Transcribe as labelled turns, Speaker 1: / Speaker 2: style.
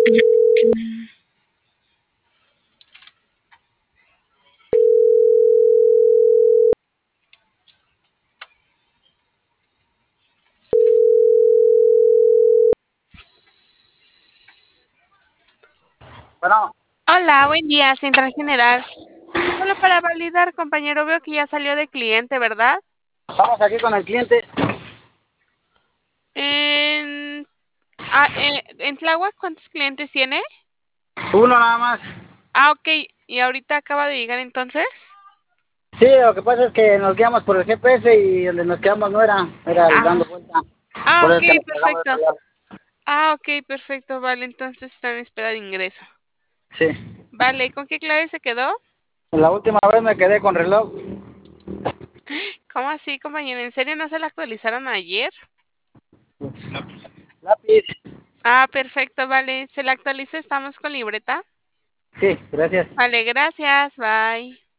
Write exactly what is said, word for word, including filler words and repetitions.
Speaker 1: Bueno,
Speaker 2: Hola, buen día, Central General. Solo para validar, compañero, veo que ya salió de cliente, ¿verdad?
Speaker 1: estamos aquí con el cliente.
Speaker 2: En, ah, eh, en Tláhuac, ¿cuántos clientes tiene?
Speaker 1: Uno nada más.
Speaker 2: Ah, ok. ¿Y ahorita acaba de llegar entonces?
Speaker 1: Sí, lo que pasa es que nos guiamos por el G P S y donde nos quedamos no era, era el
Speaker 2: Ah,
Speaker 1: dando vuelta.
Speaker 2: ah,
Speaker 1: Por
Speaker 2: ok,
Speaker 1: eso es que nos cargamos de
Speaker 2: perfecto.
Speaker 1: otro lado.
Speaker 2: Ah, ok, perfecto. Vale, entonces está en espera de ingreso.
Speaker 1: Sí.
Speaker 2: Vale, ¿con qué clave se quedó?
Speaker 1: La última vez me quedé con reloj.
Speaker 2: ¿Cómo así, compañero? ¿En serio no se la actualizaron ayer?
Speaker 1: Lápiz.
Speaker 2: Ah, perfecto, vale. ¿Se la actualiza? ¿Estamos con libreta?
Speaker 1: Sí, gracias.
Speaker 2: Vale, gracias. Bye.